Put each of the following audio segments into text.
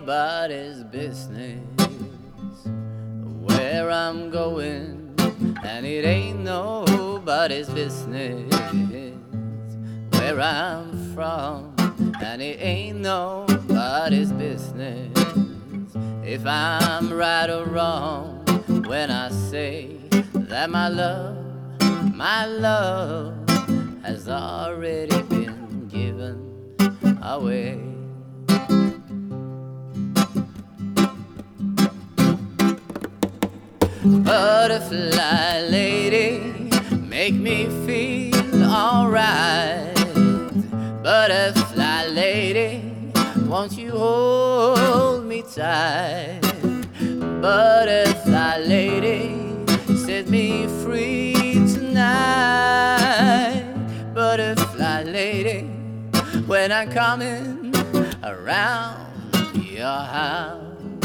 nobody's business where I'm going, and it ain't nobody's business where I'm from, and it ain't nobody's business if I'm right or wrong when I say that my love has already been given away. Butterfly lady, make me feel alright. Butterfly lady, won't you hold me tight? Butterfly lady, set me free tonight. Butterfly lady, when I'm coming around your house,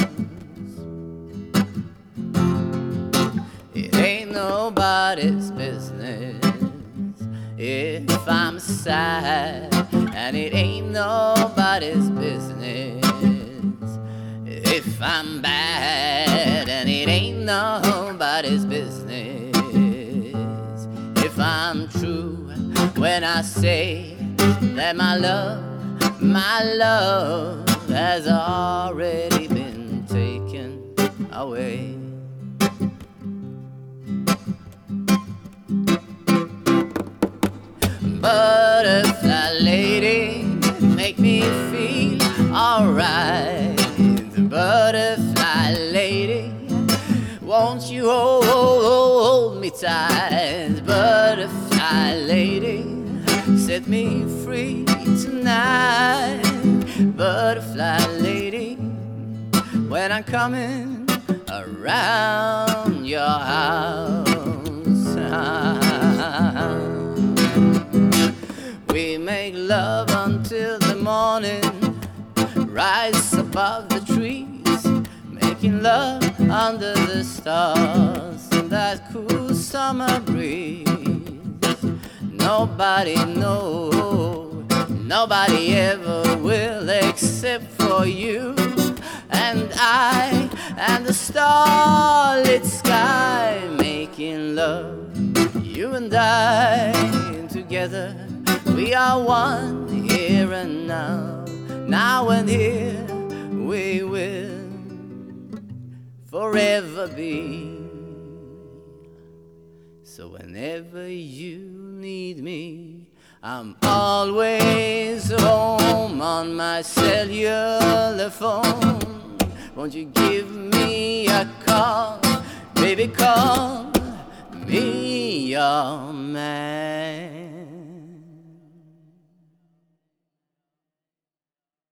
it ain't nobody's business if I'm sad, and it ain't nobody's business if I'm bad, and it ain't nobody's business if I'm true when I say that my love has already been taken away. Butterfly lady, make me feel alright. Butterfly lady, won't you hold me tight? Butterfly lady, set me free tonight. Butterfly lady, when I'm coming around your house, we make love until the morning, rise above the trees, making love under the stars in that cool summer breeze. Nobody knows, nobody ever will except for you and I and the starlit sky, making love, you and I together. We are one here and now, now and here we will forever be. So whenever you need me, I'm always home on my cellular phone. Won't you give me a call, baby, call me your man.